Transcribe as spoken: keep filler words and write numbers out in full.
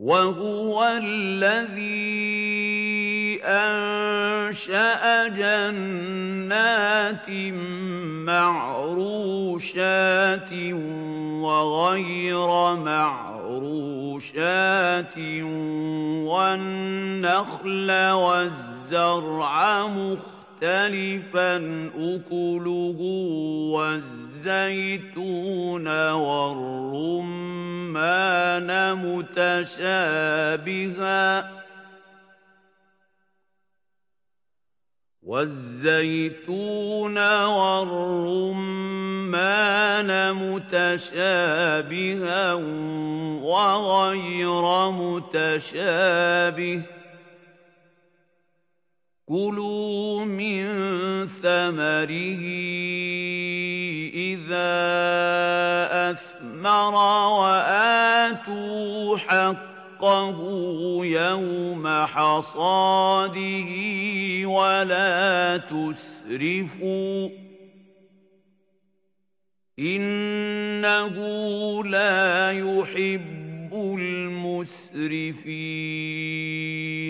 وَهُوَ الَّذِي أَنشَأَ جَنَّاتٍ مَّعْرُوشَاتٍ وَغَيْرَ مَعْرُوشَاتٍ وَالنَّخْلَ وَالزَّرْعَ مُخْتَلِفًا أُكُلُهُ وَالزَّيْتُونَ وَالرُّمَّانَ مُتَشَابِهًا وَالزَّيْتُونَ وَالرُّمَّانَ مُتَشَابِهًا وَغَيْرَ مُتَشَابِهٍ ۚ كُلُوا مِن ثَمَرِهِ إِذَا أَثْمَرَ وَآتُوا حَقَّهُ يَوْمَ حَصَادِهِ وَلَا تُسْرِفُوا ۚ إِنَّهُ لَا يُحِبُّ الْمُسْرِفِينَ